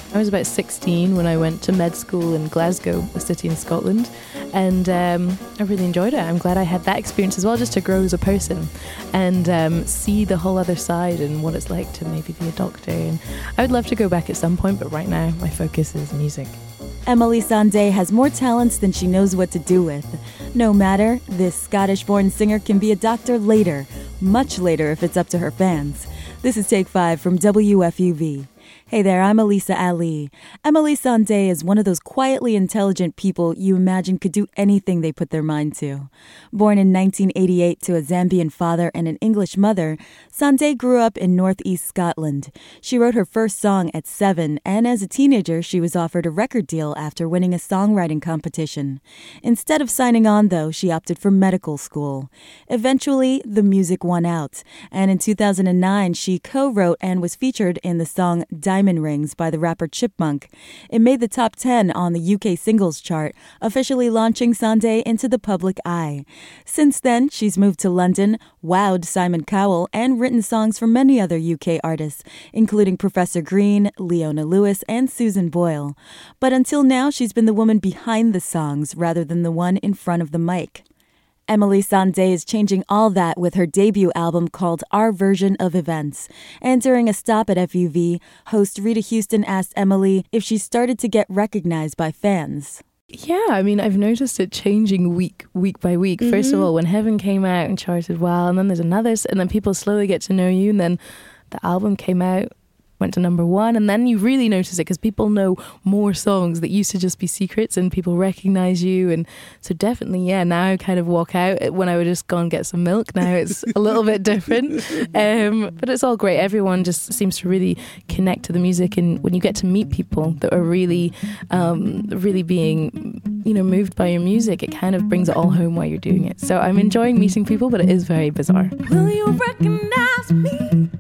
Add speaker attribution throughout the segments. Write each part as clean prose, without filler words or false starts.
Speaker 1: I was about 16 when I went to med school in Glasgow, a city in Scotland, and I really enjoyed it. I'm glad I had that experience as well, just to grow as a person and see the whole other side and what it's like to maybe be a doctor. And I would love to go back at some point, but right now my focus is music.
Speaker 2: Emeli Sandé has more talents than she knows what to do with. No matter, this Scottish-born singer can be a doctor later, much later if it's up to her fans. This is Take 5 from WFUV. Hey there, I'm Elisa Ali. Emeli Sandé is one of those quietly intelligent people you imagine could do anything they put their mind to. Born in 1988 to a Zambian father and an English mother, Sandé grew up in northeast Scotland. She wrote her first song at 7, and as a teenager, she was offered a record deal after winning a songwriting competition. Instead of signing on, though, she opted for medical school. Eventually, the music won out, and in 2009, she co-wrote and was featured in the song Diamond Rings by the rapper Chipmunk. It made the top 10 on the UK singles chart, officially launching Sandé into the public eye. Since then, she's moved to London, wowed Simon Cowell, and written songs for many other UK artists, including Professor Green, Leona Lewis, and Susan Boyle. But until now, she's been the woman behind the songs rather than the one in front of the mic. Emeli Sandé is changing all that with her debut album called Our Version of Events. And during a stop at FUV, host Rita Houston asked Emeli if she started to get recognized by fans.
Speaker 1: Yeah, I mean, I've noticed it changing week by week. Mm-hmm. First of all, when Heaven came out and charted well, and then there's another, and then people slowly get to know you, and then the album came out, went to number 1, and then you really notice it because people know more songs that used to just be secrets and people recognize you. And so definitely, yeah, now I kind of walk out when I would just go and get some milk. Now it's a little bit different, but it's all great. Everyone just seems to really connect to the music, and when you get to meet people that are really being, moved by your music, it kind of brings it all home while you're doing it. So I'm enjoying meeting people, but it is very bizarre.
Speaker 3: Will you recognize me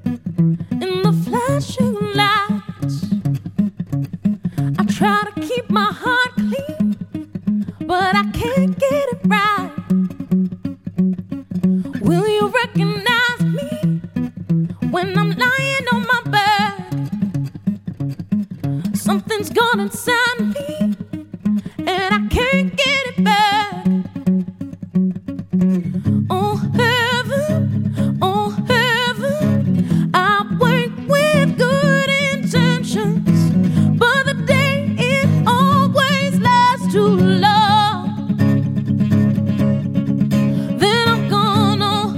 Speaker 3: in the flashing lights? I try to keep my heart clean, but I can't get it right. Will you recognize me when I'm lying on my bed? Something's gone inside me, and I can't get it back. Oh heaven, oh heaven, I wait with good intentions, but the day it always lasts too long. Then I'm gone, oh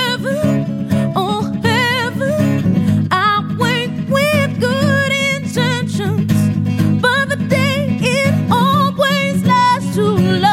Speaker 3: heaven, I wait with good intentions, but the day it always lasts too long.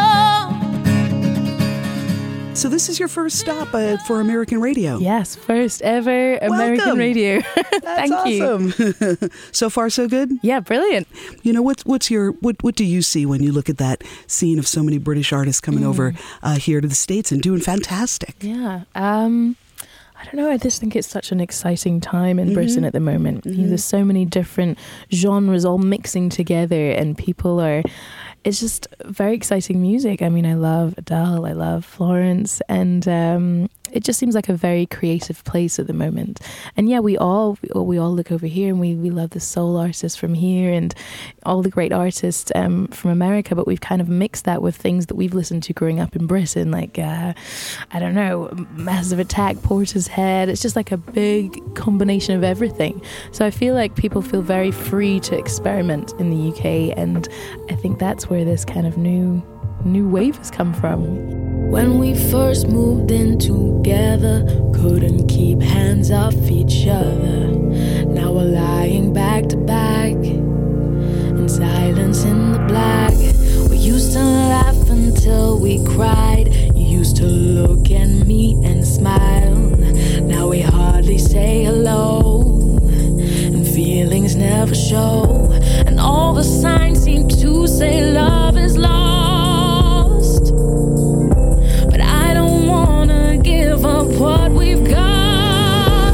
Speaker 4: So this is your first stop for American radio.
Speaker 1: Yes, first ever American
Speaker 4: Welcome.
Speaker 1: Radio.
Speaker 4: That's
Speaker 1: Thank you.
Speaker 4: awesome. So far, so good?
Speaker 1: Yeah, brilliant.
Speaker 4: What do you see when you look at that scene of so many British artists coming over here to the States and doing fantastic?
Speaker 1: Yeah. I don't know. I just think it's such an exciting time in Britain at the moment. There's so many different genres all mixing together, and people are... It's just very exciting music. I mean, I love Adele, I love Florence, and it just seems like a very creative place at the moment. And yeah, we all look over here, and we love the soul artists from here and all the great artists from America, but we've kind of mixed that with things that we've listened to growing up in Britain, like, I don't know, Massive Attack, Portishead. It's just like a big combination of everything. So I feel like people feel very free to experiment in the UK, and I think that's where this kind of new wave has come from.
Speaker 3: When we first moved in together, couldn't keep hands off each other. Now we're lying back to back in silence in the black. We used to laugh until we cried. You used to look at me and smile. Now we hardly say hello, and feelings never show. And all the signs seem to say love is lost, but I don't wanna give up what we've got.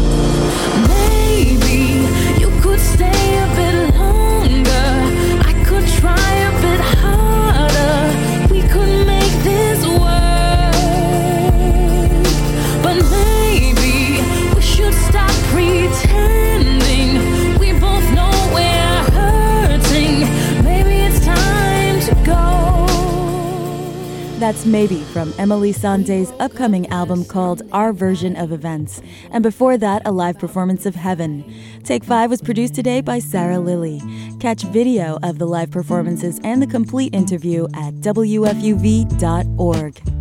Speaker 3: Maybe you could stay a bit longer, I could try a bit harder, we could make this work. But maybe we should stop pretending. We both know we're hurt.
Speaker 2: That's Maybe from Emily Sande's upcoming album called Our Version of Events. And before that, a live performance of Heaven. Take 5 was produced today by Sarah Lilly. Catch video of the live performances and the complete interview at WFUV.org.